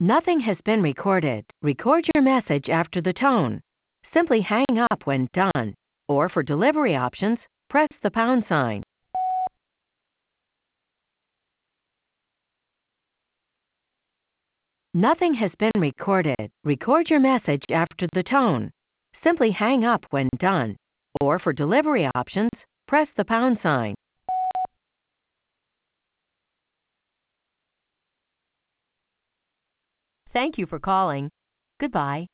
Nothing has been recorded. Record your message after the tone. Simply hang up when done. Or for delivery options, press the pound sign. Nothing has been recorded. Record your message after the tone. Simply hang up when done. Or for delivery options, press the pound sign. Thank you for calling. Goodbye.